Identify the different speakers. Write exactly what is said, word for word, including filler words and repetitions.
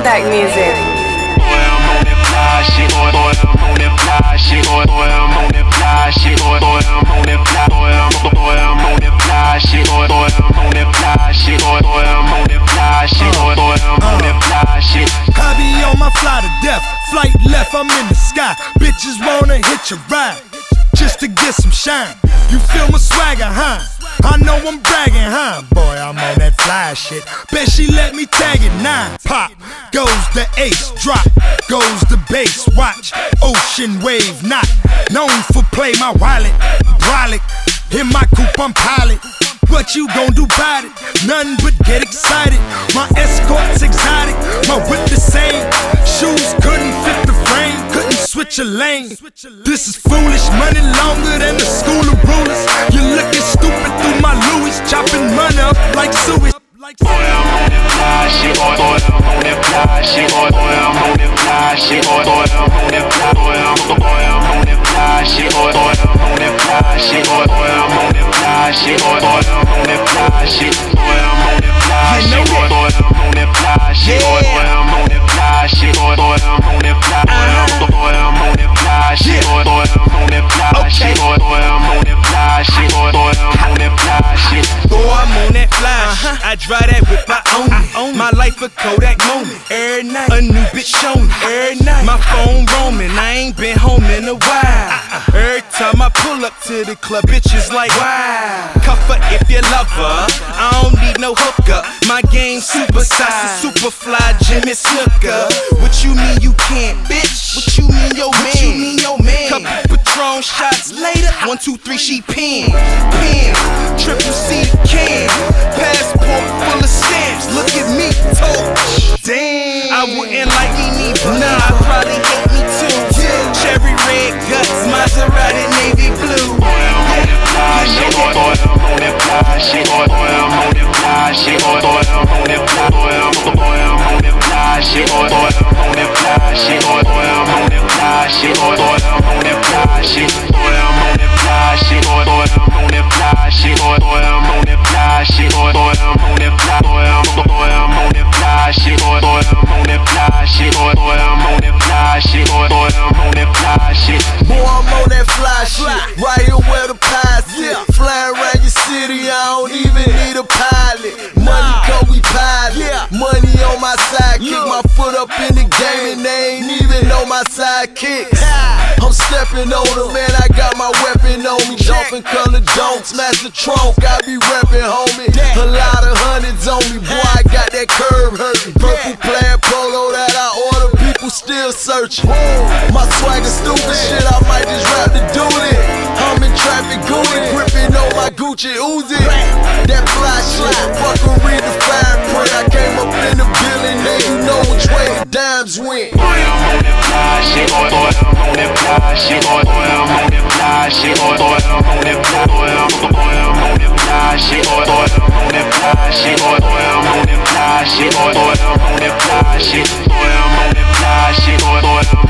Speaker 1: Maybach music.
Speaker 2: Boy, I'm on that fly shit. Boy, boy, I'm on that fly shit. Boy, boy, I'm on that fly shit. Boy, boy, I'm on that fly. Boy, I'm boy, I'm on that fly shit. Boy, boy, I'm on that fly shit. Boy, boy, I'm on that fly shit. Boy, boy, I'm on that fly shit.
Speaker 3: I be on my fly to death. Flight left, I'm in the sky. Bitches wanna hit your ride just to get some shine. You feel my swagger, huh? I know I'm bragging, huh? Boy, I'm on that fly shit. Bet she let me tag it nine. Pop goes the ace, drop goes the bass. Watch ocean wave, not known for play. My wallet, brolic, in my coupe I'm pilot. What you gon' do about it? Nothing but get excited. My escort's exotic, my whip the same. Shoes couldn't fit the frame, couldn't switch a lane. This is foolish, money longer than the school of rulers. You're looking stupid through my Louis, chopping money up like sewage.
Speaker 2: Boy, I'm on that fly shit. Boy, boy, I'm on that fly shit. Boy, boy, I'm on that fly shit. Boy, boy, I'm on that fly. Boy, I'm boy, I'm on that fly shit. Boy, boy, I'm on that fly shit. Boy, boy, I'm on that fly shit. Boy, boy, I'm on that fly shit. Boy, I'm on that fly shit. Boy, boy, I'm on that fly shit. Boy, boy, I'm on that fly shit. Boy, boy, I'm on that fly. Boy, I'm on that fly shit. Boy, boy, I'm on that fly shit. Boy, boy, I'm on that fly shit. Boy, boy, I'm on that fly shit.
Speaker 4: Boy, I'm on that fly shit. I drive that whip, I own it. My life a Kodak moment. Every night, a new bitch show me. Every night, my phone roaming. I ain't been home in a while. Every time I pull up to the club, bitches like, wow. Cuff her if you love her. I don't need no hooker. My game super size, super fly, Jimmy Snooker. What you mean you can't, bitch? What you mean yo man? What you mean yo man? Couple Patron shots later. One, two, three, she pin, pin. Triple C the can. Passport full of stamps. Look at me, torch. Damn. I wouldn't like me neither. Nah, I probably hate me too. Yeah. Cherry red guts, Maserati navy blue.
Speaker 2: Boy, I'm on that fly shit. Boy, boy, I'm on that fly shit. Boy, boy, I'm on that fly shit. Boy, boy, I'm on that fly. Boy, I'm boy, I'm on that fly shit. Boy, boy, I'm on that fly shit. Boy, boy, I'm on that fly shit. Boy, boy, I'm on that fly shit. Boy, I'm on that fly shit. Boy, boy, I'm on that fly shit. Boy, boy, I'm on that fly shit. Boy, boy, I'm on that fly. Boy, I'm boy, I'm on that fly shit. Boy, boy, I'm on that fly shit. Boy, boy, I'm on that fly shit. Boy, boy, I'm on that fly shit.
Speaker 5: Boy, I'm on that fly shit. Right here where the pies sit. Flying around your city, I don't even need a pilot. Money come, we pilot. Money on my sidekick. My foot up in the game and they ain't even know my sidekicks. I'm stepping on them, man, I got my weapon on me. Dolphin color don't smash the trunk, I be reppin', homie. A lot of hundreds on me, boy, I got that curve hurtin'. Purple plaid polo that I order, people still searching. My swagger stupid shit, I might just rap the duty. I'm in traffic, Goody, gripping on my Gucci Uzi. That fly shit, fucking read the fine print. I came up in the building, now you know which way the dimes went.
Speaker 2: Boy, I'm on that fly shit. Boy, boy, I'm on that fly shit. Boy, boy, I'm on that fly shit. Boy, boy, I'm on that fly. Boy, I'm boy, I'm on that fly shit. Boy, boy, I'm on that fly shit. Boy, boy, I'm on that fly shit. Boy, boy, I'm on that fly shit. Boy, I'm on that fly shit. Boy, boy.